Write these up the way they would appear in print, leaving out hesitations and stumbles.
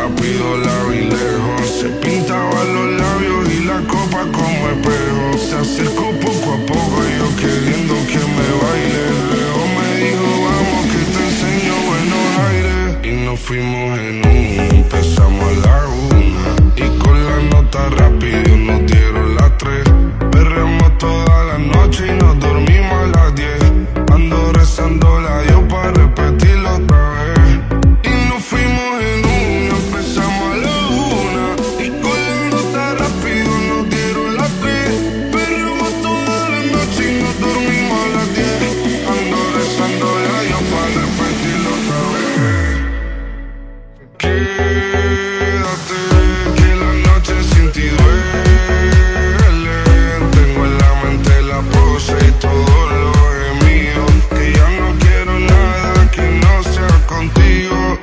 rápido la vi lejos. Se pintaba los labios y la copa como espejo. Se acercó poco a poco y yo queriendo que me baile. Luego me dijo vamos que te enseño buenos aires. Y nos fuimos en uno, empezamos a la 1. Y con la nota rápido nos dieron las 3. Perreamos toda la noche y nos dormimos a las 10. Ando rezando la Dios para repetirlo otra vez. Y nos fuimos en uno, empezamos a la 1. Y con la nota rápido nos dieron las 3. Perreamos toda la noche y nos dormimos a las 10. Ando rezando la Dios para repetirlo otra vez. Quédate, que la noche sin ti duele. Tengo en la mente la pose y todo lo gemido. Que ya no quiero nada que no sea contigo.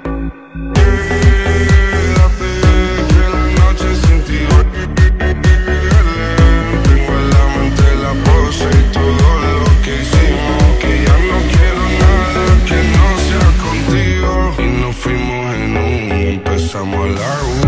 Quédate, que la noche sin ti duele. Tengo en la mente la pose y todo lo que hicimos. Que ya no quiero nada que no sea contigo. Y nos fuimos en uno, empezamos a la 1.